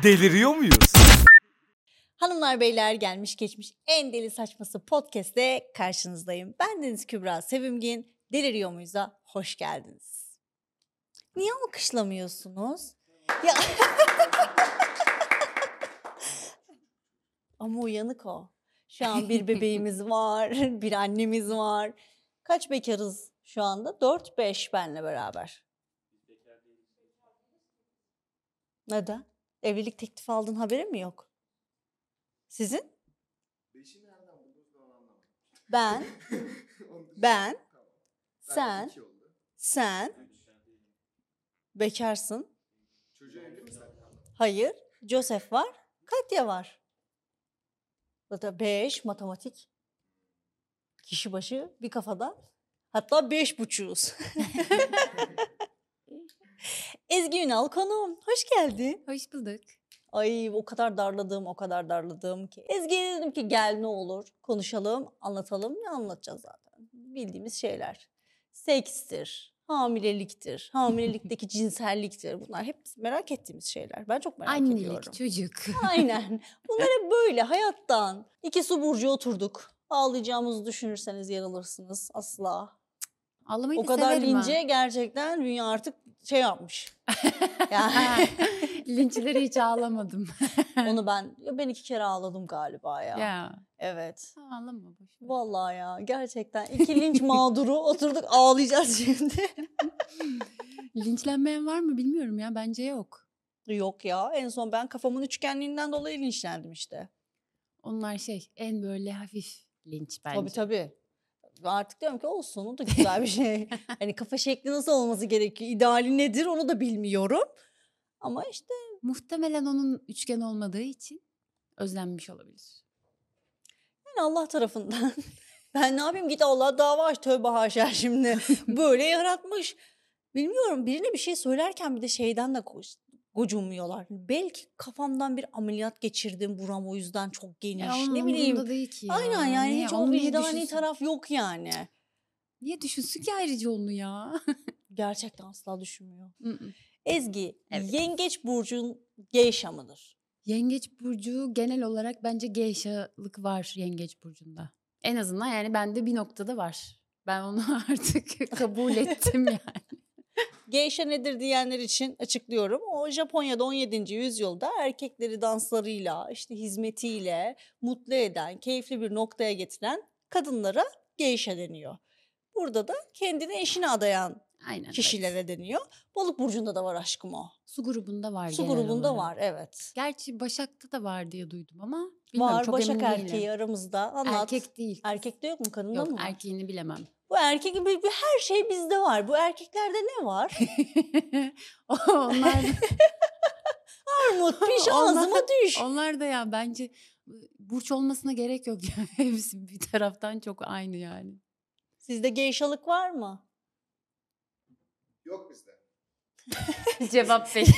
Deliriyor muyuz? Hanımlar beyler gelmiş geçmiş en deli saçması podcast'te karşınızdayım. Ben Deniz Kübra Sevimgin. Deliriyor muyuz'a hoş geldiniz. Niye alkışlamıyorsunuz? Ya... Ama uyanık o. Şu an bir bebeğimiz var, bir annemiz var. Kaç bekarız şu anda? 4-5 benle beraber. Neden? Evlilik teklifi aldığın haberin mi yok? Sizin? Ben, sen bekarsın. Çocuğu evli mi sen? Hayır, Joseph var, Katya var. Zaten 5 matematik. Kişi başı bir kafada. Hatta 5,5'uz. Ezgi Ünal konuğum. Hoş geldin. Hoş bulduk. Ay o kadar darladım ki. Ezgi'ye dedim ki gel ne olur konuşalım, anlatalım. Ne anlatacağız zaten? Bildiğimiz şeyler. Sekstir, hamileliktir, hamilelikteki cinselliktir. Bunlar hep merak ettiğimiz şeyler. Ben çok merak ediyorum. Annelik, çocuk. Aynen. Bunlar hep böyle hayattan. İki su burcu oturduk. Ağlayacağımızı düşünürseniz yarılırsınız. Asla. Ağlamayı O da kadar severim lince gerçekten dünya artık şey yapmış. Yani Linçleri hiç ağlamadım. onu ben 2 kere ağladım galiba ya. Ya. Evet. Ağlama boş ver. Vallahi ya gerçekten 2 linç mağduru oturduk ağlayacağız şimdi. Linçlenmeyen var mı bilmiyorum ya. Bence yok. Yok ya en son ben kafamın üçgenliğinden dolayı linçlendim işte. Onlar en böyle hafif linç bence. Tabii. Artık diyorum ki olsun o da güzel bir şey. Hani kafa şekli nasıl olması gerekiyor? İdeali nedir onu da bilmiyorum. Ama işte Muhtemelen onun üçgen olmadığı için özlenmiş olabilir. yani Allah tarafından. Ben ne yapayım git Allah'a dava aç tövbe haşa şimdi. Böyle yaratmış. Bilmiyorum birine bir şey söylerken bir de şeyden de gocunmuyorlar. Belki kafamdan bir ameliyat geçirdim buram o yüzden çok geniş. Ya onun Ne bileyim. umurunda değil ki ya. Aynen yani Niye? hiç Onu o niye vicdani düşünsün? taraf yok yani. Niye düşünsün ki ayrıca onu ya? Gerçekten asla düşünmüyor. Mm-mm. Ezgi, Evet. yengeç burcun geyşa mıdır? Yengeç burcu genel olarak bence geyşalık var yengeç burcunda. En azından yani bende bir noktada var. Ben onu artık kabul ettim yani. Geyşa nedir diyenler için açıklıyorum. O Japonya'da 17. yüzyılda erkekleri danslarıyla, işte hizmetiyle mutlu eden, keyifli bir noktaya getiren kadınlara geyşa deniyor. Burada da kendini eşine adayan Aynen. kişilere evet. deniyor. Balık burcunda da var aşkım o. Su grubunda var Su genel grubunda olarak. var evet. Gerçi Başak'ta da var diye duydum ama bilmiyorum, Var çok Başak emin değilim. erkeği aramızda. Anlat. Erkek değil. Erkekte yok mu kadında Yok mı var? erkeğini bilemem. Bu erkek her şey bizde var. Bu erkeklerde ne var? Onlar Armut piş Onlar- ağzıma düş. onlar da ya bence burç olmasına gerek yok yani. Hepsi bir taraftan çok aynı yani. Sizde geyşalık var mı? Yok bizde. Cevap pek.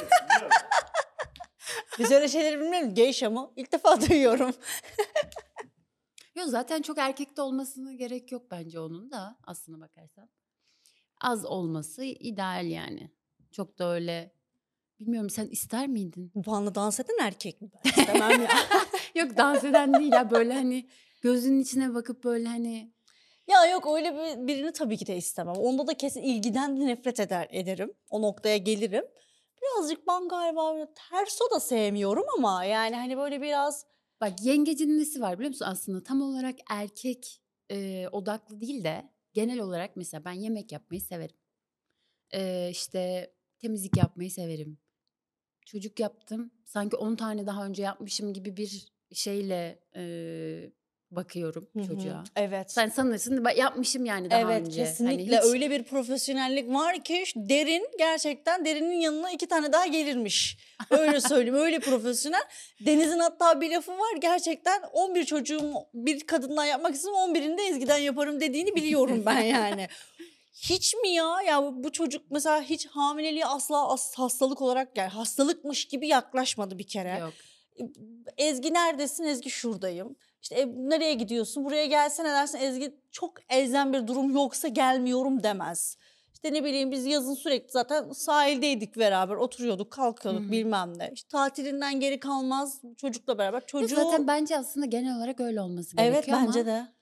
Biz öyle şeyleri bilmiyoruz. Geyşa mı? İlk defa duyuyorum. Yok zaten çok erkekte olmasına gerek yok bence onun da aslına bakarsan. Az olması ideal yani. Çok da öyle bilmiyorum, sen ister miydin? Bana dans eden erkek mi? Ben istemem ya. Yok dans eden değil ya, böyle hani gözünün içine bakıp böyle hani Ya yok öyle birini tabii ki de istemem. Onda da kesin ilgiden de nefret ederim. O noktaya gelirim. Birazcık ben galiba böyle terso da sevmiyorum ama yani hani böyle biraz bak, yengecin nesi var biliyor musun aslında? Tam olarak erkek odaklı değil de genel olarak mesela ben yemek yapmayı severim. İşte temizlik yapmayı severim. Çocuk yaptım. Sanki 10 tane daha önce yapmışım gibi bir şeyle bakıyorum çocuğa. Evet. Sen sanırsın yapmışım yani daha Evet önce. kesinlikle Hani hiç- öyle bir profesyonellik var ki derin gerçekten derinin yanına 2 tane daha gelirmiş. Öyle söyleyeyim öyle profesyonel. Deniz'in hatta bir lafı var gerçekten 11 çocuğum bir kadından yapmak istiyorum 11'ini de Ezgi'den yaparım dediğini biliyorum ben yani. Hiç mi ya? Ya bu çocuk mesela hiç hamileliği asla hastalık olarak yani hastalıkmış gibi yaklaşmadı bir kere. Yok. Ezgi neredesin? Ezgi şuradayım. İşte nereye gidiyorsun? Buraya gelsene dersin. Ezgi çok elzem bir durum yoksa gelmiyorum demez. İşte ne bileyim biz yazın sürekli zaten sahildeydik beraber oturuyorduk kalkıyorduk Hı hı. bilmem ne. İşte tatilinden geri kalmaz çocukla beraber. Ve Çocuğu zaten bence aslında genel olarak öyle olması evet gerekiyor bence ama de.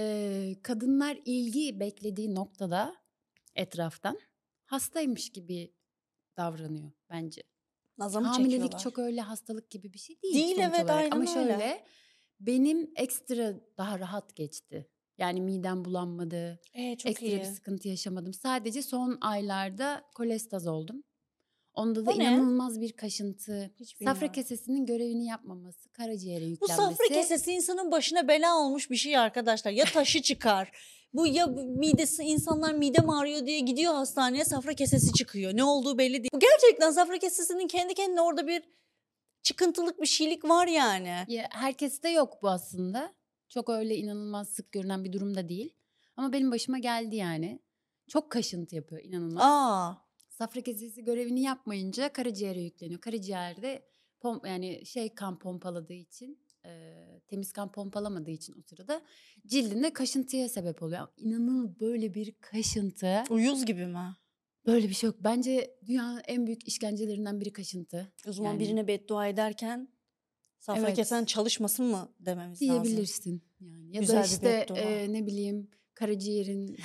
kadınlar ilgi beklediği noktada etraftan hastaymış gibi davranıyor bence. Nazamı Hamilelik çekiyorlar. çok öyle hastalık gibi bir şey değil Değil sonuç evet olarak. Ama aynen öyle. şöyle benim ekstra daha rahat geçti. Yani midem bulanmadı, Çok ekstra bir iyi. sıkıntı yaşamadım. Sadece son aylarda kolestaz oldum. Onda da O ne? inanılmaz bir kaşıntı, Hiç safra bilmiyorum. kesesinin görevini yapmaması, karaciğere Bu safra yüklenmesi. kesesi insanın başına bela olmuş bir şey arkadaşlar. Ya taşı çıkar. Bu ya midesi insanlar midem ağrıyor diye gidiyor hastaneye safra kesesi çıkıyor. Ne olduğu belli değil. Bu gerçekten safra kesesinin kendi kendine orada bir çıkıntılık bir şeylik var yani. Ya, herkeste yok bu aslında. Çok öyle inanılmaz sık görünen bir durum da değil. Ama benim başıma geldi yani. Çok kaşıntı yapıyor inanılmaz. Aa, Safra kesesi görevini yapmayınca karaciğere yükleniyor. Karaciğerde yani kan pompaladığı için, temiz kan pompalamadığı için o sırada cildinde kaşıntıya sebep oluyor. İnanılmaz böyle bir kaşıntı. uyuz gibi mi? Böyle bir şey yok. Bence dünyanın en büyük işkencelerinden biri kaşıntı. O zaman Yani birine beddua ederken safra evet kesen çalışmasın mı dememiz lazım. diyebilirsin yani. Ya da Güzel bir işte beddua. ne bileyim karaciğerin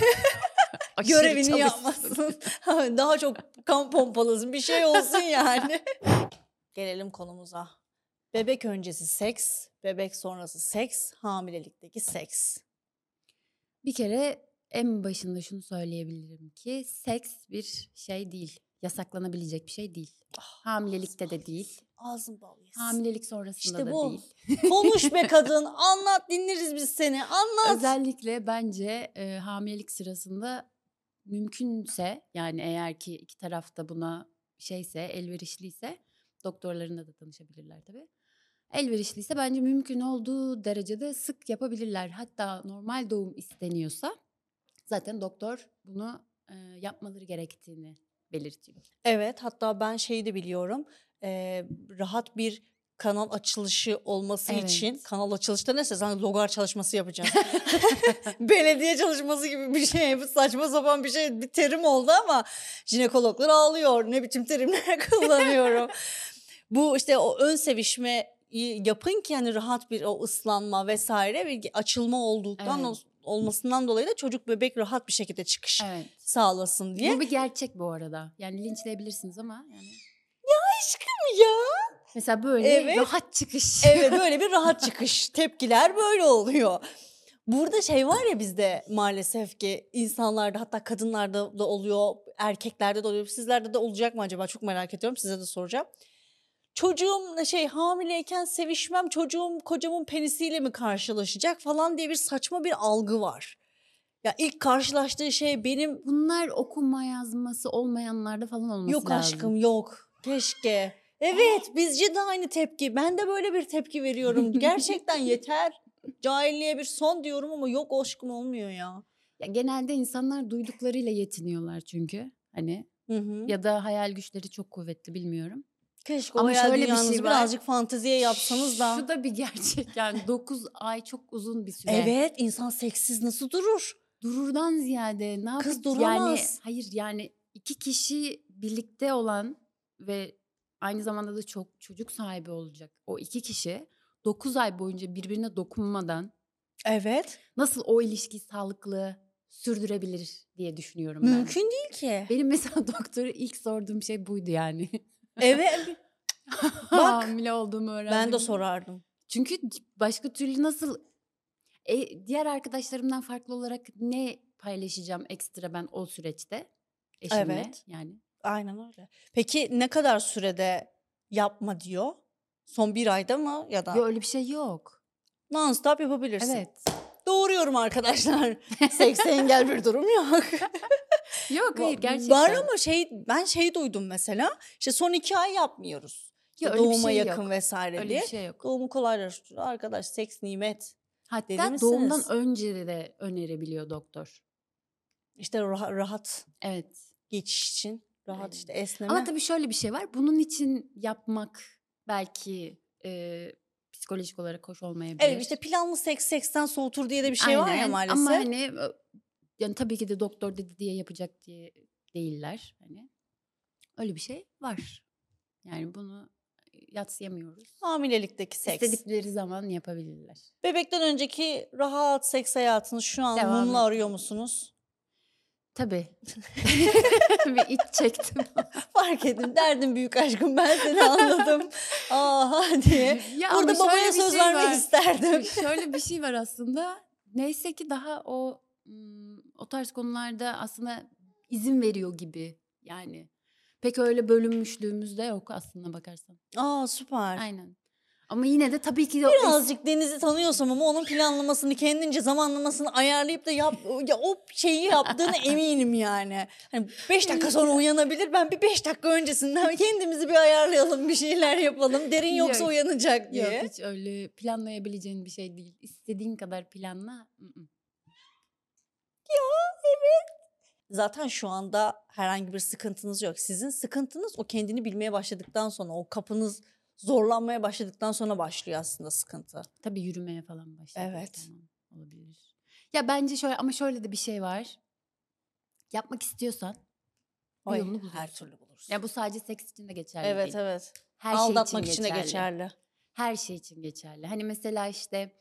aşırı Görevini çalışsın. yapmasın. Daha çok kan pompalasın bir şey olsun yani. Gelelim konumuza. Bebek öncesi seks, bebek sonrası seks, hamilelikteki seks. Bir kere en başında şunu söyleyebilirim ki seks bir şey değil. Yasaklanabilecek bir şey değil. Hamilelikte de değil. Ağzın bal yesin. Hamilelik sonrasında İşte da bu. değil. Konuş be kadın. Anlat dinleriz biz seni. Anlat. Özellikle bence hamilelik sırasında mümkünse yani eğer ki iki tarafta buna elverişliyse doktorlarına da danışabilirler tabii. Elverişliyse bence mümkün olduğu derecede sık yapabilirler. Hatta normal doğum isteniyorsa zaten doktor bunu yapmaları gerektiğini belirtiyor. Evet hatta ben şeyi de biliyorum. Rahat bir kanal açılışı olması için Evet. kanal açılışta neyse sen logar çalışması yapacağım. Belediye çalışması gibi bir şey. Bu saçma sapan bir şey bir terim oldu ama jinekologlar ağlıyor. Ne biçim terimler kullanıyorum. Bu işte o ön sevişme yapın ki hani rahat bir o ıslanma vesaire bir açılma olduktan Evet. olmasından dolayı da çocuk bebek rahat bir şekilde çıkış Evet. sağlasın diye. Bu bir gerçek bu arada. Yani linçleyebilirsiniz ama yani. Aşkım ya. Mesela böyle Evet. rahat çıkış. Evet böyle bir rahat çıkış. Tepkiler böyle oluyor. Burada şey var ya bizde maalesef ki insanlarda hatta kadınlarda da oluyor, erkeklerde de oluyor. Sizlerde de olacak mı acaba? Çok merak ediyorum. Size de soracağım. Çocuğum hamileyken sevişmem çocuğum kocamın penisiyle mi karşılaşacak falan diye bir saçma bir algı var. Ya ilk karşılaştığı şey benim Bunlar okuma yazması olmayanlarda falan olması yok lazım. aşkım yok. Keşke. Evet bizce de aynı tepki. Ben de böyle bir tepki veriyorum. Gerçekten yeter. Cahilliğe bir son diyorum ama yok aşkım olmuyor ya. Ya genelde insanlar duyduklarıyla yetiniyorlar çünkü. Hani Hı hı. ya da hayal güçleri çok kuvvetli bilmiyorum. Keşke Ama o hayal şöyle bir dünyanızı şey var. birazcık fanteziye yapsanız da. Şu da bir gerçek yani 9 ay çok uzun bir süre. Evet insan seksiz nasıl durur? Dururdan ziyade ne Kız yapacak? Yani duramaz. hayır yani iki kişi birlikte olan ve aynı zamanda da çok çocuk sahibi olacak. O iki kişi 9 ay boyunca birbirine dokunmadan Evet. nasıl o ilişkiyi sağlıklı sürdürebilir diye düşünüyorum ben. Mümkün değil ki. Benim mesela doktora ilk sorduğum şey buydu yani. Evet. Bak Hamile olduğumu öğrendim. ben de sorardım. Çünkü başka türlü nasıl diğer arkadaşlarımdan farklı olarak ne paylaşacağım ekstra ben o süreçte eşimle Evet. yani. Aynen öyle. Peki ne kadar sürede yapma diyor? Son bir ayda mı ya da Ya öyle bir şey yok. non-stop yapabilirsin. Evet. Doğuruyorum arkadaşlar. Sekse engel bir durum yok. Yok hayır gerçekten. Var ama ben duydum mesela. İşte son 2 ay yapmıyoruz. İşte Ya öyle bir doğuma şey yakın yok. vesaire Öyle diye. bir şey yok. Doğumu kolaylaştırıyor. Arkadaş seks nimet. Deli Hatta doğumdan misiniz? önce de önerebiliyor doktor. İşte rahat Evet. geçiş için. Rahat Aynen. işte esneme. Ama tabii şöyle bir şey var. Bunun için yapmak belki psikolojik olarak hoş olmayabilir. Evet işte planlı seksten soğutur diye de bir şey var ya Aynen. maalesef. Ama hani Yani tabii ki de doktor dedi diye yapacak diye değiller. Hani öyle bir şey var. Yani bunu yadsıyamıyoruz. Hamilelikteki seks. İstedikleri zaman yapabilirler. Bebekten önceki rahat seks hayatını şu an Devam mumla ediyor. arıyor musunuz? Tabii. Bir iç çektim. Fark edin. Derdim büyük aşkım, ben seni anladım. Aha diye. Ya ama Burada şöyle babaya bir söz şey vermek var. isterdim. Şöyle bir şey var aslında. Neyse ki daha o tarz konularda aslında izin veriyor gibi. Yani pek öyle bölünmüşlüğümüz de yok aslında bakarsan. Aa, süper. Aynen. Ama yine de tabii ki de Birazcık Deniz'i tanıyorsam ama onun planlamasını, kendince zamanlamasını ayarlayıp da ya o şeyi yaptığını eminim yani. Hani 5 dakika sonra uyanabilir. Ben bir 5 dakika öncesinden kendimizi bir ayarlayalım, bir şeyler yapalım. Derin yoksa Yok. uyanacak diye. Yok, hiç öyle planlayabileceğin bir şey değil. İstediğin kadar planla. Zaten şu anda herhangi bir sıkıntınız yok. Sizin sıkıntınız o kendini bilmeye başladıktan sonra, o kapınız zorlanmaya başladıktan sonra başlıyor aslında sıkıntı. Tabii yürümeye falan başladı. Evet. Tamam, olabilir. Ya bence şöyle de bir şey var. Yapmak istiyorsan bir Ay, yolunu bulursun. her türlü bulursun. Ya bu sadece seks için de geçerli Evet, değil. evet. Her Aldatmak şey için de geçerli. Her şey için geçerli. Hani mesela işte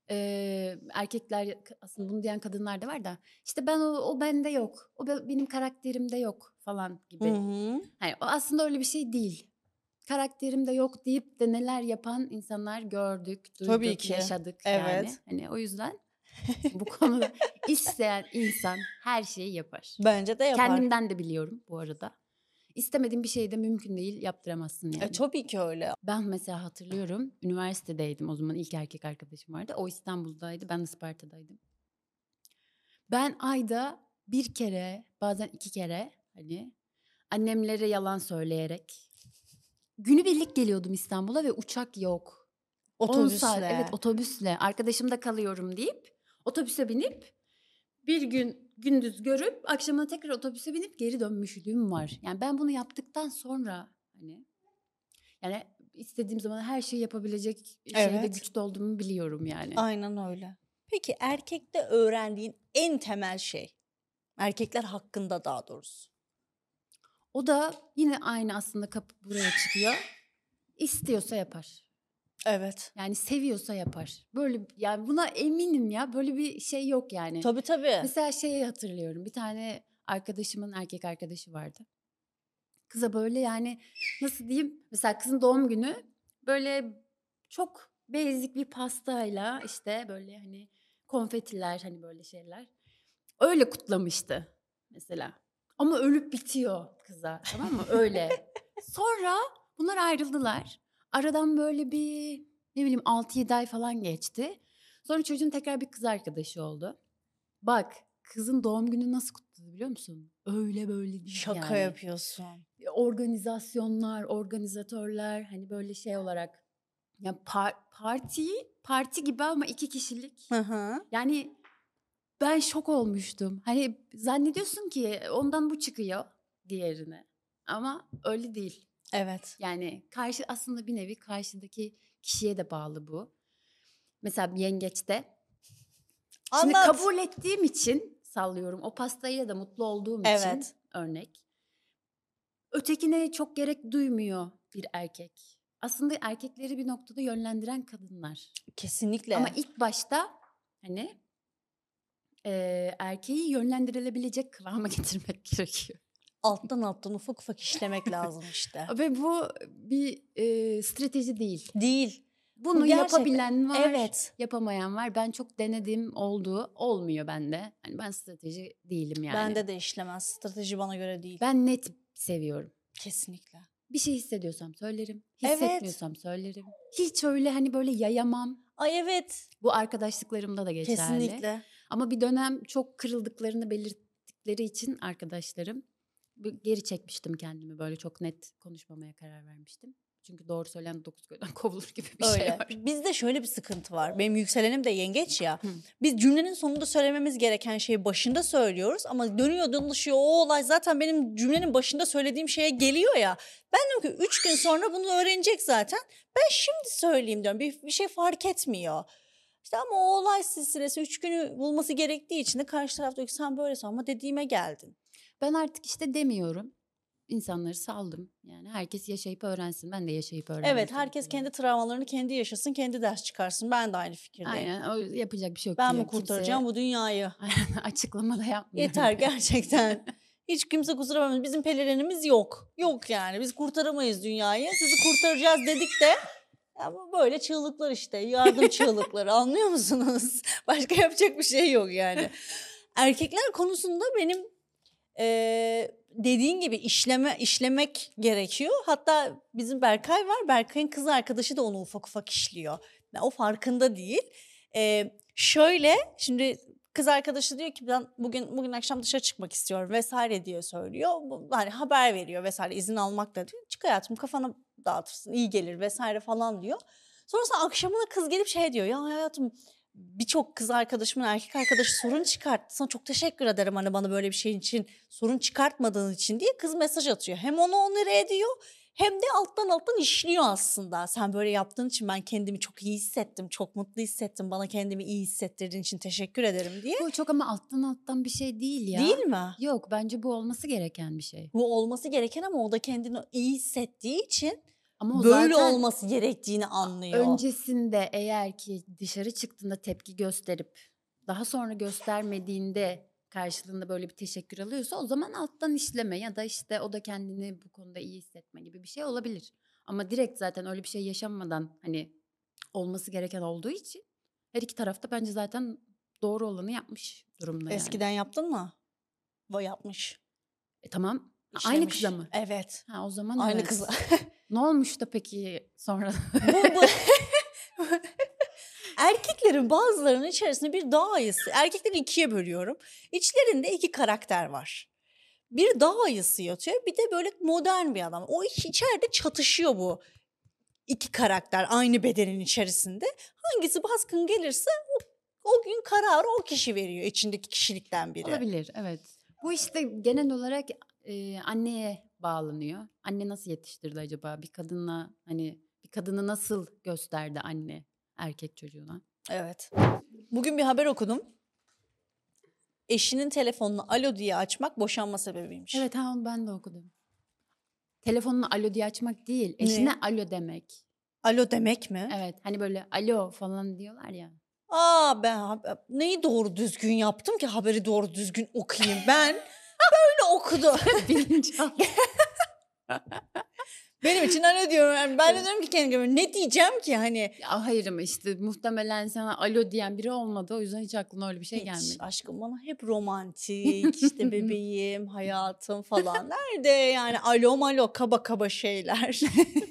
erkekler aslında bunu diyen kadınlar da var da işte ben o bende yok. Benim karakterimde yok falan gibi. Hı hı. Hani o aslında öyle bir şey değil. Karakterimde yok deyip de neler yapan insanlar gördük, duyduk, Tabii ki. yaşadık Evet. yani. Hani o yüzden bu konuda isteyen insan her şeyi yapar. Bence de yapar. Kendimden de biliyorum bu arada. İstemediğin bir şeyi de mümkün değil yaptıramazsın yani. Tabii ki öyle. Ben mesela hatırlıyorum üniversitedeydim o zaman ilk erkek arkadaşım vardı. O İstanbul'daydı, ben Isparta'daydım. Ben ayda bir kere bazen 2 kere hani annemlere yalan söyleyerek günübirlik geliyordum İstanbul'a ve uçak yok. 10 saat Otobüsle. evet otobüsle arkadaşımda kalıyorum deyip otobüse binip bir gün gündüz görüp akşamına tekrar otobüse binip geri dönmüşlüğüm var. Yani ben bunu yaptıktan sonra hani yani istediğim zaman her şeyi yapabilecek şeyde Evet. güçlü olduğumu biliyorum yani. Aynen öyle. Peki erkekte öğrendiğin en temel şey? Erkekler hakkında daha doğrusu. O da yine aynı aslında kapı buraya çıkıyor. İstiyorsa yapar. Evet. Yani seviyorsa yapar. Böyle yani buna eminim ya. Böyle bir şey yok yani. Tabii tabii. Mesela şeyi hatırlıyorum. Bir tane arkadaşımın erkek arkadaşı vardı. Kıza böyle yani nasıl diyeyim? Mesela kızın doğum günü böyle çok basic bir pastayla işte böyle hani konfetiler hani böyle şeyler. Öyle kutlamıştı mesela. Ama ölüp bitiyor kıza tamam mı? Öyle. Sonra bunlar ayrıldılar. Aradan böyle bir ne bileyim 6-7 ay falan geçti. Sonra çocuğun tekrar bir kız arkadaşı oldu. Bak kızın doğum günü nasıl kutladı biliyor musun? Öyle böyle değil Şaka yani. yapıyorsun. Organizasyonlar, organizatörler hani böyle şey olarak ya parti gibi ama 2 kişilik. Hı hı. Yani ben şok olmuştum. Hani zannediyorsun ki ondan bu çıkıyor diğerine. Ama öyle değil. Evet. Yani aslında bir nevi karşıdaki kişiye de bağlı bu. Mesela bir yengeçte. Şimdi Anlat. kabul ettiğim için sallıyorum. O pastayla da mutlu olduğum için Evet. örnek. Ötekine çok gerek duymuyor bir erkek. Aslında erkekleri bir noktada yönlendiren kadınlar. Kesinlikle. Ama ilk başta hani erkeği yönlendirilebilecek kıvama getirmek gerekiyor. alttan ufak ufak işlemek lazım işte. Ve bu bir strateji değil. Değil. Bunu gerçekten- yapabilen var, Evet. yapamayan var. Ben çok denedim, olmuyor bende. Hani ben strateji değilim yani. Bende de işlemez. Strateji bana göre değil. Ben net seviyorum. Kesinlikle. Bir şey hissediyorsam söylerim, Evet. hissetmiyorsam söylerim. Hiç öyle hani böyle yayamam. Ay evet. Bu arkadaşlıklarımda da geçerli. Kesinlikle. Ama bir dönem çok kırıldıklarını belirttikleri için arkadaşlarım geri çekmiştim kendimi. Böyle çok net konuşmamaya karar vermiştim. Çünkü doğru söyleyen 9 köyden kovulur gibi bir şey Öyle. var. Bizde şöyle bir sıkıntı var. Benim yükselenim de yengeç ya. Hı. Biz cümlenin sonunda söylememiz gereken şeyi başında söylüyoruz ama dönüyor dolaşıyor o olay zaten benim cümlenin başında söylediğim şeye geliyor ya. Ben diyorum ki 3 gün sonra bunu öğrenecek zaten. Ben şimdi söyleyeyim diyorum. Bir şey fark etmiyor. İşte ama o olay silsilesi 3 günü bulması gerektiği için de karşı taraf diyor ki sen böylesin ama dediğime geldin. Ben artık işte demiyorum. İnsanları saldım. Yani herkes yaşayıp öğrensin. Ben de yaşayıp öğrendim. Evet, herkes kendi travmalarını kendi yaşasın, kendi ders çıkarsın. Ben de aynı fikirdeyim. Aynen, o yapacak bir şey yok. Ben diyor. mi kurtaracağım bu dünyayı? Kimseye açıklama da yapmıyorum. Yeter gerçekten. Hiç kimse kusura bakmasın. Bizim pelerinimiz yok. Yok yani. Biz kurtaramayız dünyayı. Sizi kurtaracağız dedik de ya bu böyle çığlıklar işte. Yardım çığlıkları, anlıyor musunuz? Başka yapacak bir şey yok yani. Erkekler konusunda benim dediğin gibi işlemek gerekiyor. Hatta bizim Berkay var. Berkay'ın kız arkadaşı da onu ufak ufak işliyor. Yani o farkında değil. Şöyle şimdi kız arkadaşı diyor ki ben bugün akşam dışarı çıkmak istiyorum vesaire diye söylüyor. Hani haber veriyor vesaire, izin almak da diyor. Çık hayatım, kafanı dağıtırsın, iyi gelir vesaire falan diyor. Sonrasında akşamına kız gelip şey diyor, ya hayatım birçok kız arkadaşımın erkek arkadaşı sorun çıkarttı. Sana çok teşekkür ederim hani bana böyle bir şeyin için, sorun çıkartmadığın için diye kız mesaj atıyor. Hem onu onere ediyor hem de alttan işliyor aslında. Sen böyle yaptığın için ben kendimi çok iyi hissettim, çok mutlu hissettim. Bana kendimi iyi hissettirdiğin için teşekkür ederim diye. Bu çok ama alttan bir şey değil ya. Değil mi? Yok, bence bu olması gereken bir şey. Bu olması gereken ama o da kendini iyi hissettiği için Ama o böyle zaten olması gerektiğini anlıyor. öncesinde eğer ki dışarı çıktığında tepki gösterip daha sonra göstermediğinde karşılığında böyle bir teşekkür alıyorsa o zaman alttan işleme ya da işte o da kendini bu konuda iyi hissetme gibi bir şey olabilir. Ama direkt zaten öyle bir şey yaşanmadan hani olması gereken olduğu için her iki tarafta bence zaten doğru olanı yapmış durumda yani. Eskiden yaptın mı? O yapmış. Tamam. Aynı İşlemiş. kıza mı? Evet. Ha, o zaman Aynı evet. kıza. Ne olmuş da peki sonra? bu erkeklerin bazılarının içerisinde bir dağ ayısı. Erkekleri ikiye bölüyorum. İçlerinde iki karakter var. Bir dağ ayısı yatıyor, bir de böyle modern bir adam. O içeride çatışıyor bu iki karakter aynı bedenin içerisinde. Hangisi baskın gelirse o gün kararı o kişi veriyor, içindeki kişilikten biri. Olabilir, evet. Bu işte genel olarak anneye bağlanıyor. Anne nasıl yetiştirdi acaba? Bir kadınla hani bir kadını nasıl gösterdi anne erkek çocuğuna? Evet. Bugün bir haber okudum. Eşinin telefonunu alo diye açmak boşanma sebebiymiş. Evet, onu ben de okudum. Telefonunu alo diye açmak değil, eşine alo demek. Alo demek mi? Evet, hani böyle alo falan diyorlar ya. Ben neyi doğru düzgün yaptım ki haberi doğru düzgün okuyayım ben? Böyle okudum. Bilinçaltı. Benim için alo diyorum. Yani ben de diyorum ki kendime ne diyeceğim ki hani. Ya hayır ama işte muhtemelen sana alo diyen biri olmadı. O yüzden hiç aklına öyle bir şey Hiç gelmedi. aşkım bana hep romantik işte bebeğim hayatım falan. Nerede yani alo malo kaba kaba şeyler.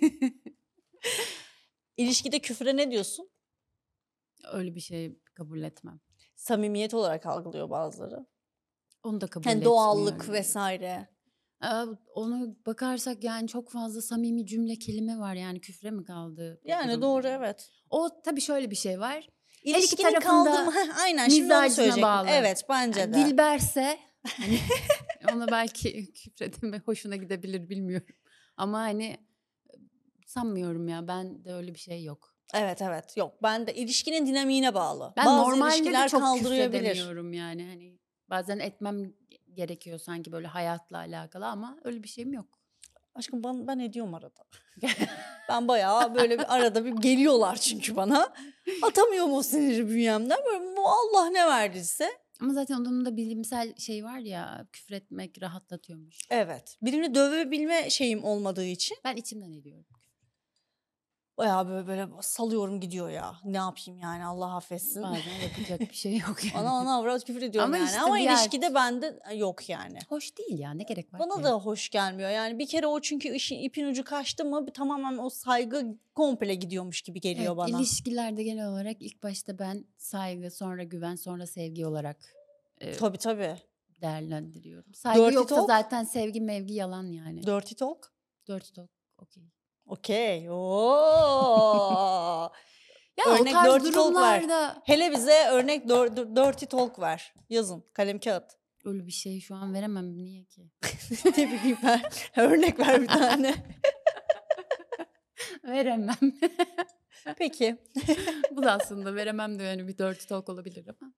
İlişkide küfre ne diyorsun? Öyle bir şey kabul etmem. Samimiyet olarak algılıyor bazıları. Onu da kabul Yani etmiyorum. doğallık vesaire. Ona bakarsak yani çok fazla samimi cümle kelime var yani küfre mi kaldı? bu Yani durum? doğru, evet. O tabii şöyle bir şey var. İlişkinin tarafında kaldı mı? Aynen şimdi onu mizacına söyleyecektim. bağlı. Evet bence Yani de. Dilberse hani, ona belki küfredeme hoşuna gidebilir bilmiyorum. Ama hani sanmıyorum ya, ben de öyle bir şey yok. Evet yok ben de ilişkinin dinamiğine bağlı. Ben Bazı normalde de ilişkiler çok kaldırabilir. küfredemiyorum yani hani bazen etmem gerekiyor sanki böyle hayatla alakalı ama öyle bir şeyim yok. Aşkım ben ediyorum arada. Ben bayağı böyle bir arada bir geliyorlar çünkü bana. Atamıyorum o siniri bünyemden. Böyle bu Allah ne verdiyse. Ama zaten onun da bilimsel şey var ya, küfretmek rahatlatıyormuş. Evet. Birini dövebilme şeyim olmadığı için Ben içimden ediyorum. bayağı böyle salıyorum gidiyor ya. Ne yapayım yani, Allah affetsin. Bazen yapacak bir şey yok yani. Ana avrat küfür ediyorum Ama yani. işte Ama diğer- ilişkide bende yok yani. Hoş değil ya, ne gerek var Bana ki? da hoş gelmiyor. Yani bir kere o çünkü işin ipin ucu kaçtı mı tamamen o saygı komple gidiyormuş gibi geliyor Evet, bana. ilişkilerde genel olarak ilk başta ben saygı, sonra güven, sonra sevgi olarak Tabii. değerlendiriyorum. Saygı Dirty yoksa talk? zaten sevgi mevgi yalan yani. Dirty talk. Dirty talk, okey. Okey. Oo. Ya Örnek o tarz dirty talk ver. durumlarda Hele bize örnek dirty talk ver. Yazın. Kalem kağıt. öyle bir şey şu an veremem, niye ki? Ne bileyim ben. Örnek ver bir tane. Veremem. Peki. Bu da aslında veremem de yani bir dirty talk olabilir ama.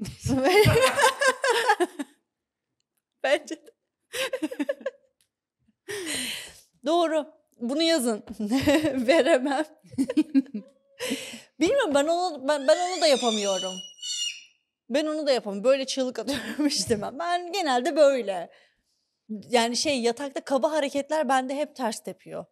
Bence de. Doğru. Bunu yazın. Veremem. Bilmiyorum, ben onu da yapamıyorum. Ben onu da yapamıyorum. Böyle çığlık atıyorum işte ben. Ben genelde böyle. Yani yatakta kaba hareketler bende hep ters tepiyor.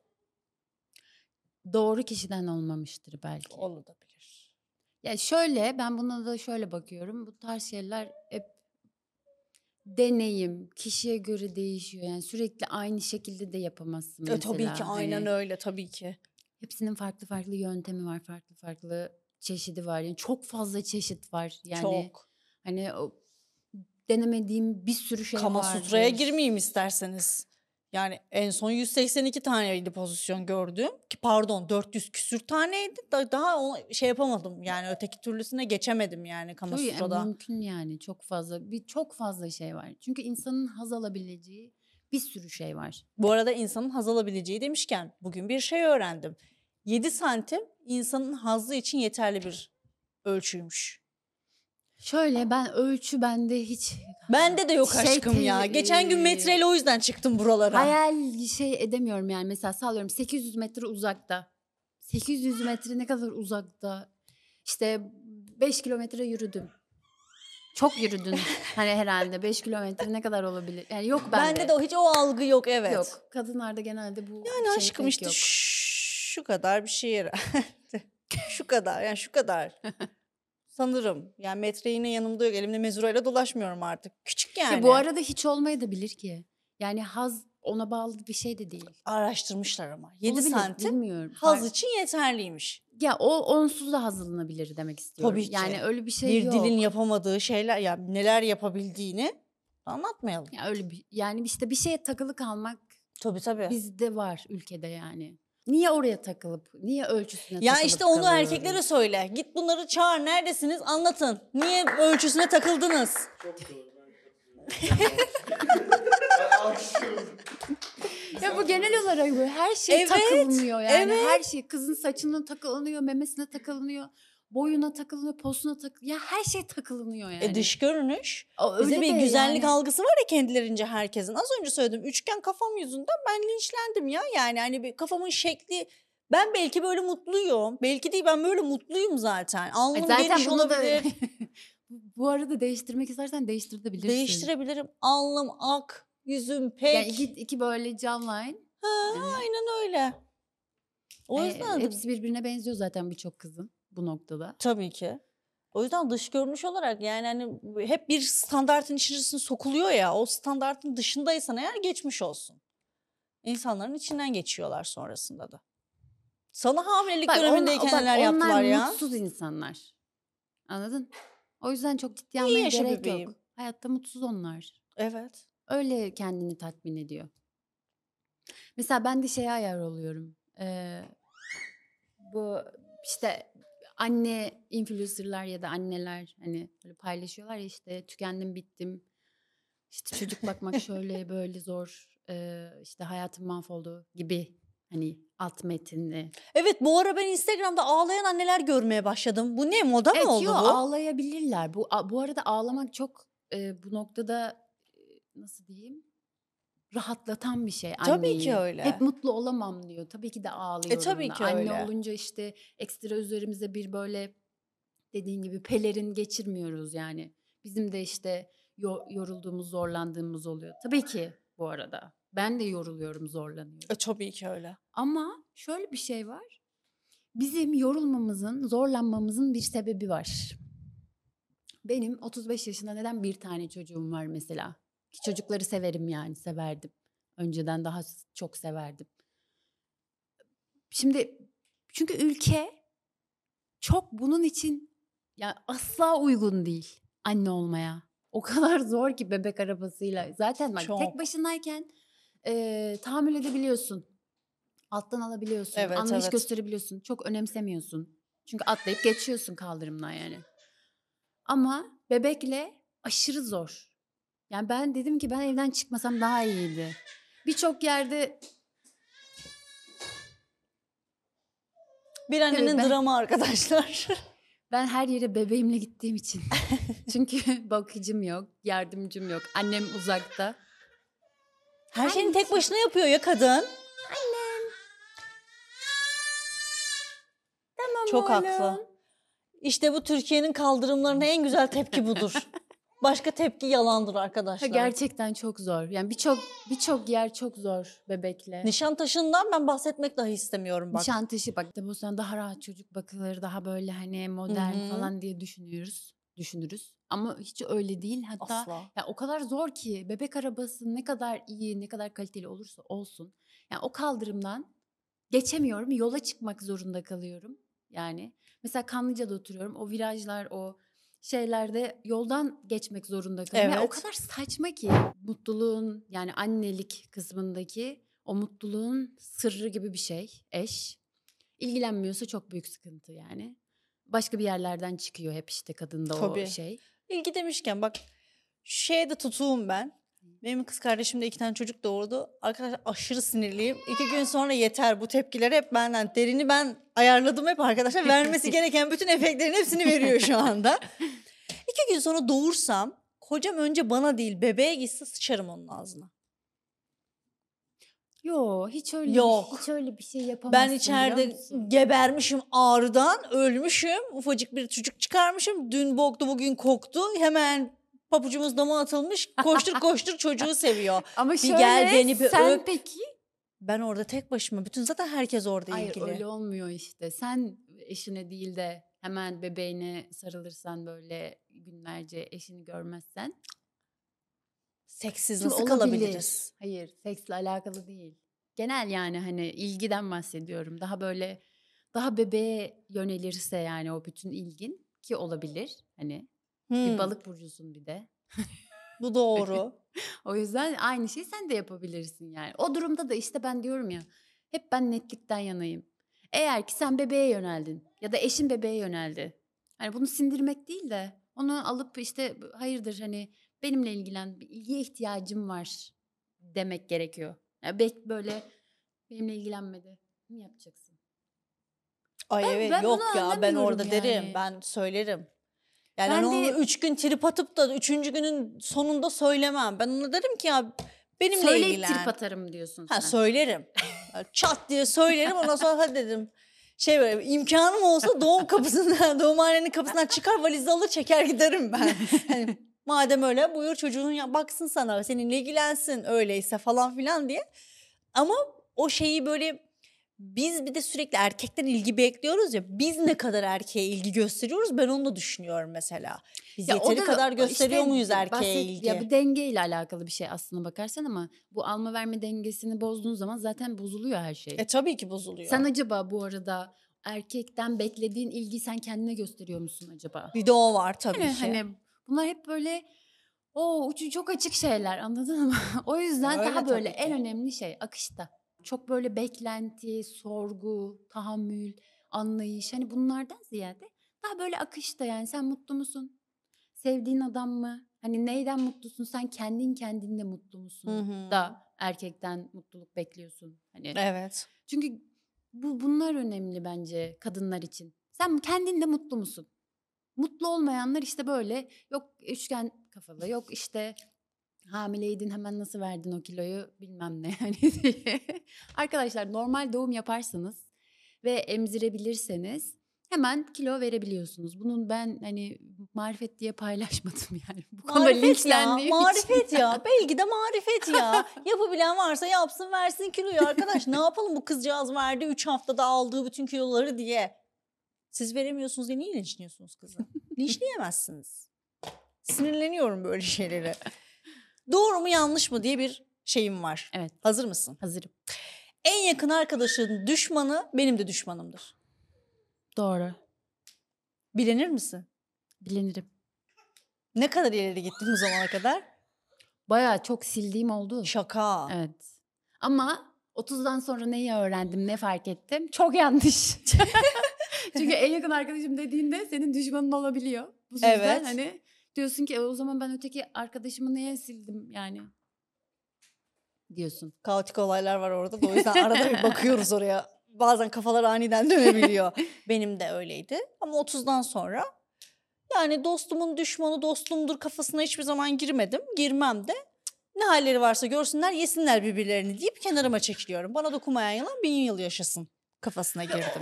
Doğru kişiden olmamıştır belki. Olabilir. Ya şöyle, ben buna da şöyle bakıyorum. Bu tarz şeyler hep deneyim, kişiye göre değişiyor. Yani sürekli aynı şekilde de yapamazsın mesela. Tabii ki aynen Hani öyle tabii ki. hepsinin farklı farklı yöntemi var, farklı farklı çeşidi var. Yani çok fazla çeşit var. Yani Çok. hani o denemediğim bir sürü şey Kama vardır. Sutra'ya girmeyeyim isterseniz. Yani en son 182 taneydi pozisyon gördüğüm. Ki pardon 400 küsür taneydi. Daha yapamadım. Yani öteki türlüsüne geçemedim yani Kama Tabii Sutra'da. mümkün yani çok fazla şey var. Çünkü insanın haz alabileceği bir sürü şey var. Bu arada insanın haz alabileceği demişken bugün bir şey öğrendim. 7 santim insanın hazzı için yeterli bir ölçüymüş. Şöyle bende hiç Bende de yok aşkım ya. Geçen gün metreyle o yüzden çıktım buralara. hayal edemiyorum yani. Mesela sallıyorum 800 metre uzakta. 800 metre ne kadar uzakta? İşte 5 kilometre yürüdüm. Çok yürüdün hani herhalde 5 kilometre ne kadar olabilir? Yani yok bende. Bende de hiç o algı yok, evet. Yok. Kadınlarda genelde bu Yani şey aşkım pek işte yok. şu kadar bir şey herhalde. Şu kadar, yani şu kadar. Sanırım. Yani metre yine yanımda yok. Elimde mezurayla dolaşmıyorum artık. Küçük yani. Bu arada hiç olmayabilir ki. Yani haz ona bağlı bir şey de değil. Araştırmışlar ama. 7 Olabilir, santim bilmiyorum. haz için yeterliymiş. Ya o onsuz da haz alınabilir demek istiyorum. Tabii ki. Yani öyle bir şey Bir yok. dilin yapamadığı şeyler, ya neler yapabildiğini anlatmayalım. Ya öyle yani işte bir şeye takılı kalmak Tabii. bizde var ülkede yani. Niye oraya takılıp, niye ölçüsüne Ya takılıp işte onu kalıyoruz? erkeklere söyle. Git bunları çağır, neredesiniz anlatın. Niye ölçüsüne takıldınız? Çok doğru. Ben alkışlıyorum. Ya bu genel olarak böyle her şey Evet, takılınıyor yani. evet. Her şey kızın saçına takılınıyor, memesine takılınıyor, boyuna takılınıyor, posuna takılınıyor. Ya her şey takılınıyor yani. Dış görünüş. Öyle Bize bir de güzellik yani. algısı var ya kendilerince herkesin. Az önce söyledim. Üçgen kafam yüzünden ben linçlendim ya. Yani hani bir kafamın şekli, ben belki böyle mutluyum. Belki değil, ben böyle mutluyum zaten. Alnım Zaten geniş bunu da olabilir. bu arada değiştirmek istersen değiştirebilirsin. Değiştirebilirim. Alnım ak, yüzüm pek. Yani iki böyle jawline. Aynen öyle. O yüzden de Hepsi birbirine benziyor zaten birçok kızın bu noktada. tabii ki. O yüzden dış görünüş olarak yani hani hep bir standartın içerisine sokuluyor ya. O standartın dışındaysan eğer geçmiş olsun. İnsanların içinden geçiyorlar sonrasında da. Sana hamilelik dönemindeyken neler yaptılar onlar ya? mutsuz insanlar. Anladın? O yüzden çok ciddi İyi almaya yaşa gerek bebeğim. yok. Hayatta mutsuz onlar. Evet. Öyle kendini tatmin ediyor. Mesela ben de şeye ayar oluyorum. Bu işte anne influencerlar ya da anneler hani böyle paylaşıyorlar ya işte tükendim bittim. İşte çocuk bakmak şöyle böyle zor. İşte hayatım mahvoldu gibi hani alt metinli. Evet, bu ara ben Instagram'da ağlayan anneler görmeye başladım. Bu ne, moda mı oldu bu? Ağlayabilirler. Bu arada ağlamak çok bu noktada nasıl diyeyim? Rahatlatan bir şey anneyi. Tabii ki öyle. Hep mutlu olamam diyor. Tabii ki de ağlıyorum tabii da. ki Anne öyle. olunca işte ekstra üzerimize bir böyle dediğin gibi pelerin geçirmiyoruz yani. Bizim de işte yorulduğumuz, zorlandığımız oluyor. Tabii ki bu arada. Ben de yoruluyorum, zorlanıyorum. Tabii ki öyle. Ama şöyle bir şey var. Bizim yorulmamızın, zorlanmamızın bir sebebi var. Benim 35 yaşında neden bir tane çocuğum var mesela? Ki çocukları severim yani, severdim. Önceden daha çok severdim. Şimdi çünkü ülke çok bunun için yani asla uygun değil anne olmaya. O kadar zor ki bebek arabasıyla. Zaten bak Çok. tek başınayken tahammül edebiliyorsun. Alttan alabiliyorsun. Evet, Anlayış evet. gösterebiliyorsun. Çok önemsemiyorsun. Çünkü atlayıp geçiyorsun kaldırımdan yani. Ama bebekle aşırı zor. Yani ben dedim ki ben evden çıkmasam daha iyiydi. Bir annenin ben- dramı arkadaşlar. Ben her yere bebeğimle gittiğim için. Çünkü bakıcım yok, yardımcım yok. Annem uzakta. Her şeyini tek başına yapıyor ya kadın. Tamam Çok oğlum. haklı. İşte bu Türkiye'nin kaldırımlarına en güzel tepki budur. Başka tepki yalandır Ha, arkadaşlar. gerçekten çok zor. Yani birçok yer çok zor bebekle. Nişantaşı'ndan ben bahsetmek dahi istemiyorum bak. Nişantaşı bak da bu sene daha rahat çocuk bakılır, daha böyle hani modern Hı hı. falan diye düşünürüz. Ama hiç öyle değil. Hatta Asla. ya o kadar zor ki bebek arabası ne kadar iyi, ne kadar kaliteli olursa olsun. Yani o kaldırımdan geçemiyorum, yola çıkmak zorunda kalıyorum. Yani mesela Kanlıca'da oturuyorum. O virajlar, o şeylerde yoldan geçmek zorunda kalıyorum. Yani o Evet. kadar saçma ki mutluluğun yani annelik kısmındaki o mutluluğun sırrı gibi bir şey eş. İlgilenmiyorsa çok büyük sıkıntı yani. Başka bir yerlerden çıkıyor hep işte kadında o Tabii. şey. İlgi demişken bak şeye de tutuğum ben. Benim kız kardeşim de 2 tane çocuk doğurdu. Arkadaşlar aşırı sinirliyim. 2 gün sonra yeter bu tepkiler hep benden. Derini ben ayarladım hep arkadaşlar. Vermesi gereken bütün efektlerin hepsini veriyor şu anda. 2 gün sonra doğursam kocam önce bana değil bebeğe gitse sıçarım onun ağzına. Yo hiç öyle Yok. hiç öyle bir şey yapamazsın. Ben biliyor içeride musun? gebermişim ağrıdan, ölmüşüm. Ufacık bir çocuk çıkarmışım. Dün boktu, bugün koktu. Hemen papucumuz dama atılmış. Koştur koştur çocuğu seviyor. Ama Bir şöyle gel beni bir sen öp. peki? Ben orada tek başıma. Bütün zaten herkes orada Hayır ilgili. öyle olmuyor işte. Sen eşine değil de hemen bebeğine sarılırsan böyle günlerce eşini görmezsen. Seksiz Şimdi nasıl olabilir. kalabiliriz? Hayır seksle alakalı değil. Genel yani hani ilgiden bahsediyorum. Daha böyle daha bebeğe yönelirse yani o bütün ilgin ki olabilir. Hani bir balık burcusun bir de. Bu doğru. O yüzden aynı şeyi sen de yapabilirsin yani. O durumda da işte ben diyorum ya hep ben netlikten yanayım. Eğer ki sen bebeğe yöneldin ya da eşin bebeğe yöneldi. Hani bunu sindirmek değil de onu alıp işte hayırdır hani benimle ilgilen, bir ilgiye ihtiyacım var demek gerekiyor. Yani böyle benimle ilgilenmedi. Ne yapacaksın? Ay Ben, evet ben bunu yok ya ben anlamıyorum orada derim. yani. Ben söylerim. Yani Ben ben onu de 3 gün trip atıp da 3. günün sonunda söylemem. Ben ona derim ki ya benimle söyleyip ilgilen. trip atarım diyorsun Ha sen. söylerim. Çat diye söylerim ondan sonra hadi dedim. Şey böyle imkanım olsa doğum kapısından, doğumhanenin kapısından çıkar valizi alır çeker giderim ben. Hani madem öyle buyur çocuğun ya baksın sana seninle ilgilensin öyleyse falan filan diye. Ama o şeyi böyle biz bir de sürekli erkekten ilgi bekliyoruz ya biz ne kadar erkeğe ilgi gösteriyoruz ben onu da düşünüyorum mesela. Biz Ya o yeteri da kadar gösteriyor işte muyuz erkeğe ilgi? Ya bu dengeyle alakalı bir şey aslına bakarsan ama bu alma verme dengesini bozduğun zaman zaten bozuluyor her şey. Tabii ki bozuluyor. Sen acaba bu arada erkekten beklediğin ilgiyi sen kendine gösteriyor musun acaba? Bir de o var tabii Yani ki. hani bunlar hep böyle ucu çok açık şeyler anladın mı? O yüzden Öyle daha böyle tabii en ki. önemli şey akışta. Çok böyle beklenti, sorgu, tahammül, anlayış hani bunlardan ziyade daha böyle akışta yani sen mutlu musun? Sevdiğin adam mı? Hani neyden mutlusun? Sen kendinle mutlu musun? Hı hı. Da erkekten mutluluk bekliyorsun. Hani Evet. çünkü bunlar önemli bence kadınlar için. Sen kendinle mutlu musun? Mutlu olmayanlar işte böyle yok üçgen kafalı yok işte hamileydin hemen nasıl verdin o kiloyu bilmem ne hani diye. Arkadaşlar normal doğum yaparsanız ve emzirebilirseniz hemen kilo verebiliyorsunuz. Bunun ben hani marifet diye paylaşmadım yani. Bu konuda Marifet ya, linçlendiğim için. marifet ya. Belki de marifet ya. Yapabilen varsa yapsın versin kiloyu arkadaş. Ne yapalım bu kızcağız verdi 3 haftada aldığı bütün kiloları diye. Siz veremiyorsunuz diye niye linçliyorsunuz kızı? Linçleyemezsiniz. Sinirleniyorum böyle şeylere. Doğru mu yanlış mı diye bir şeyim var. Evet. Hazır mısın? Hazırım. En yakın arkadaşın düşmanı benim de düşmanımdır. Doğru. Bilenir misin? Bilenirim. Ne kadar ileri gittim bu zamana kadar? Bayağı çok sildiğim oldu. Şaka. Evet. Ama 30'dan sonra neyi öğrendim, ne fark ettim? Çok yanlış. Çünkü en yakın arkadaşım dediğinde senin düşmanın olabiliyor. Bu yüzden Evet. hani diyorsun ki o zaman ben öteki arkadaşımı niye sildim yani diyorsun. Kaotik olaylar var orada da o yüzden arada bir bakıyoruz oraya. bazen kafalar aniden dönebiliyor. Benim de öyleydi. Ama 30'dan sonra yani dostumun düşmanı dostumdur kafasına hiçbir zaman girmedim. Girmem de. Ne halleri varsa görsünler, yesinler birbirlerini deyip kenarıma çekiliyorum. Bana dokunmayan yılan 1000 yıl yaşasın kafasına girdim.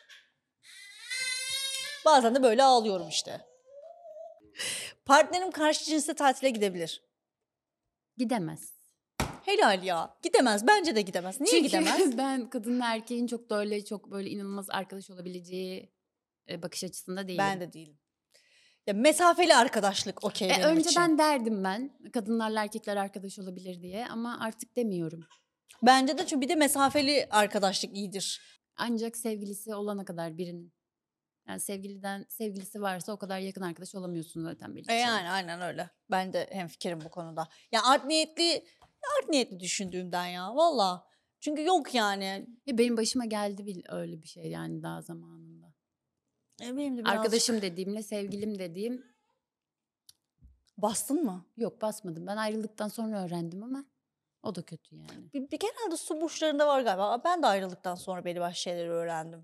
Bazen de böyle ağlıyorum işte. Partnerim karşı cinsle tatile gidebilir. Gidemez. Helal ya. Gidemez. Bence de gidemez. Niye Çünkü gidemez? ben kadınla erkeğin çok da öyle çok böyle inanılmaz arkadaş olabileceği bakış açısında değilim. Ben de değilim. Ya mesafeli arkadaşlık okey benim önceden için. derdim ben kadınlarla erkekler arkadaş olabilir diye ama artık demiyorum. Bence de çünkü bir de mesafeli arkadaşlık iyidir. Ancak sevgilisi olana kadar birinin. Yani sevgilisi varsa o kadar yakın arkadaş olamıyorsun zaten belli. Yani aynen öyle. Ben de hemfikirim bu konuda. Ya art niyetli düşündüğümden ya valla. Çünkü yok yani. Benim başıma geldi öyle bir şey yani daha zamanında. Benim de birazcık... Arkadaşım dediğimle sevgilim dediğim Bastın mı? yok basmadım. Ben ayrıldıktan sonra öğrendim ama o da kötü yani. Bir genelde su burçlarında var galiba. Ben de ayrıldıktan sonra belli başlı şeyleri öğrendim.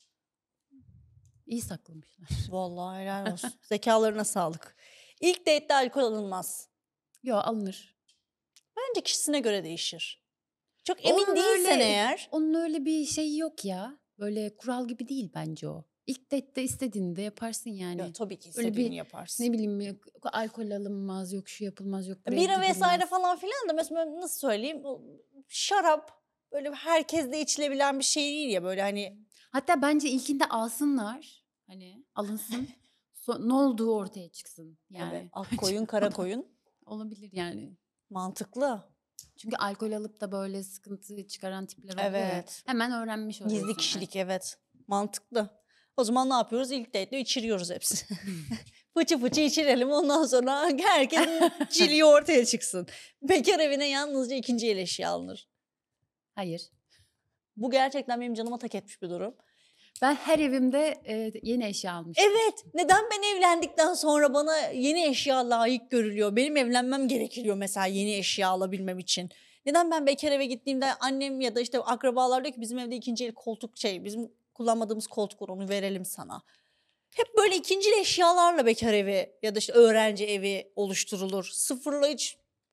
İyi saklamışlar. Vallahi helal olsun. Zekalarına sağlık. İlk date'de alkol alınmaz. Yo alınır. Bence kişisine göre değişir. Çok emin Onun değilsen öyle- eğer. Onun öyle bir şeyi yok ya. Böyle kural gibi değil bence o. İlk date'de istediğini de yaparsın yani. Ya, tabii ki Öyle bir- istediğini yaparsın. Ne bileyim yok, alkol alınmaz, yok şu yapılmaz, yok buraya Bira vesaire gidilmez. falan filan da mesela nasıl söyleyeyim? O şarap böyle herkesle içilebilen bir şey değil ya böyle hani. Hatta bence ilkinde alsınlar. Hani alınsın. Ne olduğu ortaya çıksın. Yani Evet, ak koyun kara koyun. olabilir yani. Mantıklı. Çünkü alkol alıp da böyle sıkıntı çıkaran tipler oluyor ya. Evet. Hemen öğrenmiş oluyorsun. Gizli kişilik evet. Mantıklı. O zaman ne yapıyoruz? İlk date'de içiriyoruz hepsini. Fıçı fıçı içirelim ondan sonra herkesin çiliği ortaya çıksın. Bekar evine yalnızca ikinci el eşya alınır. Hayır. Bu gerçekten benim canıma tak etmiş bir durum. Ben her evimde yeni eşya almıştım. Evet. Neden ben evlendikten sonra bana yeni eşya layık görülüyor? Benim evlenmem gerekiyor mesela yeni eşya alabilmem için. Neden ben bekar eve gittiğimde annem ya da işte akrabalar diyor ki bizim evde ikinci el koltuk bizim kullanmadığımız koltuk var onu verelim sana. Hep böyle ikinci el eşyalarla bekar evi ya da işte öğrenci evi oluşturulur. Sıfırla hiç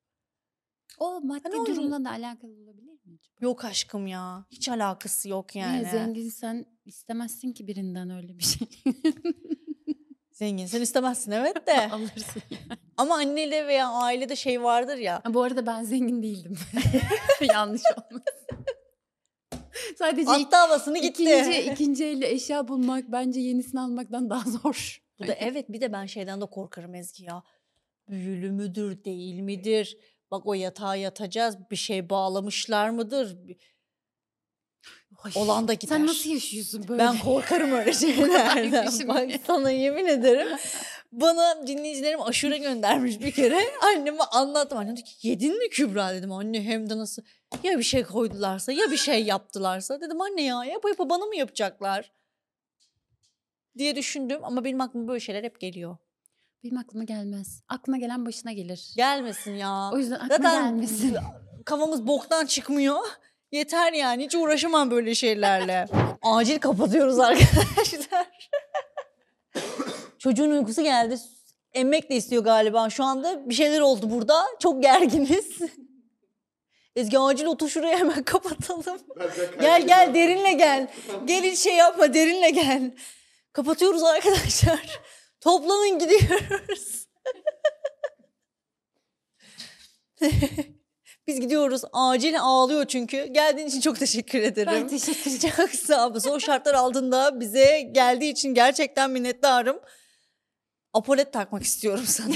O maddi Hani o- durumla da alakalı olabilir mi acaba? yok aşkım ya. Hiç alakası yok yani. Niye zenginsen istemezsin ki birinden öyle bir şey. Zengin sen istemezsin evet de. Alırsın. Ama annede veya ailede şey vardır ya. Ha, bu arada ben zengin değildim. Yanlış olmasın. Sadece Attı havasını gitti. ikinci elle eşya bulmak bence yenisini almaktan daha zor. Bu da evet bir de ben şeyden de korkarım Ezgi ya. Büyülü müdür değil midir? Bak o yatağa yatacağız bir şey bağlamışlar mıdır? Olan da gider. Sen nasıl yaşıyorsun böyle? Ben korkarım öyle şeylerden. Korkmuşum Bak ya. sana yemin ederim. Bana dinleyicilerim aşure göndermiş bir kere. Anneme anlattım. Annem dedi ki yedin mi Kübra dedim. Anne hem de nasıl ya bir şey koydularsa ya bir şey yaptılarsa. Dedim anne ya yapa yapa bana mı yapacaklar? Diye düşündüm ama benim aklıma böyle şeyler hep geliyor. Benim aklıma gelmez. Aklına gelen başına gelir. Gelmesin ya. O yüzden aklıma Zaten gelmesin. kafamız boktan çıkmıyor. Yeter yani hiç uğraşamam böyle şeylerle. Acil kapatıyoruz arkadaşlar. Çocuğun uykusu geldi. Emmek de istiyor galiba. Şu anda bir şeyler oldu burada. Çok gerginiz. Ezgi acil otur şuraya hemen kapatalım. Gel derinle gel. Gel hiç şey yapma derinle gel. Kapatıyoruz arkadaşlar. Toplanın gidiyoruz. Biz gidiyoruz. Acil ağlıyor çünkü. Geldiğin için çok teşekkür ederim. Ben teşekkür ederim. Çok sağ ol. Zor şartlar altında bize geldiği için gerçekten minnettarım. Apolet takmak istiyorum sana.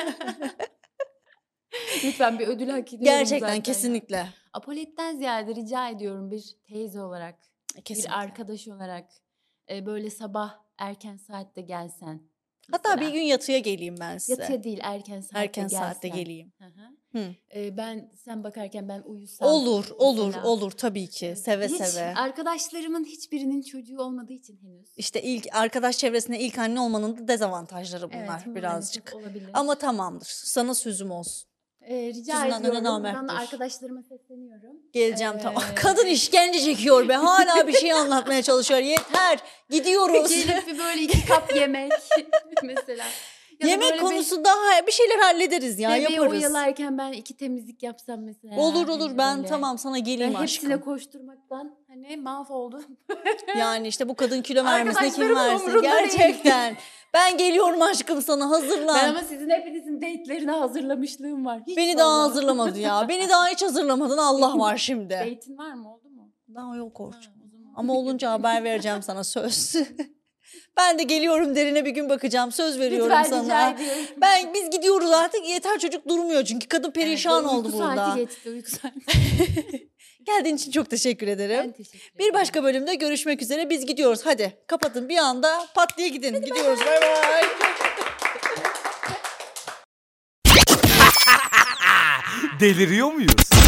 Lütfen bir ödül hak ediyorum Gerçekten zaten ya. kesinlikle. Apoletten ziyade rica ediyorum bir teyze olarak, Kesinlikle. bir arkadaş olarak böyle sabah erken saatte gelsen. Hatta mesela. bir gün yatıya geleyim ben size. Yatıya değil erken saatte Erken gelsen. saatte geleyim. Hı hı. Hı. Sen bakarken ben uyusam. Olur tabii ki. Seve Hiç seve. arkadaşlarımın hiçbirinin çocuğu olmadığı için henüz. İşte ilk arkadaş çevresinde ilk anne olmanın da dezavantajları bunlar Evet, birazcık. maalesef olabilir. Ama tamamdır. Sana sözüm olsun. Rica Kızından da ediyorum. namert Buradan da dur. arkadaşlarıma sesleniyorum. Geleceğim tamam. Kadın işkence çekiyor be. Hala bir şey anlatmaya çalışıyor. Yeter. Gidiyoruz. Gelip bir böyle 2 kap yemek mesela. Ya da Yemek böyle konusunda bir şeyler hallederiz ya. bebeği Yaparız. oyalarken ben 2 temizlik yapsam mesela. Olur olur Hani ben böyle. tamam sana Ben geleyim hepsine aşkım. koşturmaktan hani mahvoldum. Yani işte bu kadın kilo vermesine kim Arkadaşlarımın versin umurunda değil. gerçekten. Ben geliyorum aşkım sana hazırlan. Ben ama sizin hepinizin date'lerine hazırlamışlığım var. Hiç Beni daha vallahi. hazırlamadı ya. Beni daha hiç hazırlamadın Allah var şimdi. Date'in var mı, oldu mu? Daha yok Orçun. Ha, o zaman. Ama olunca haber vereceğim sana söz. Ben de geliyorum derine bir gün bakacağım. Söz veriyorum Lütfen rica sana. ediyorum. Biz gidiyoruz artık. Yeter çocuk durmuyor çünkü kadın perişan Evet, oldu uyku burada. saati geçti, uyku saati. Geldiğin için çok teşekkür ederim. Ben teşekkür ederim. Bir başka bölümde görüşmek üzere. Biz gidiyoruz. Hadi kapatın bir anda pat diye gidin. Gidiyoruz. Bay bay. Deliriyor muyuz?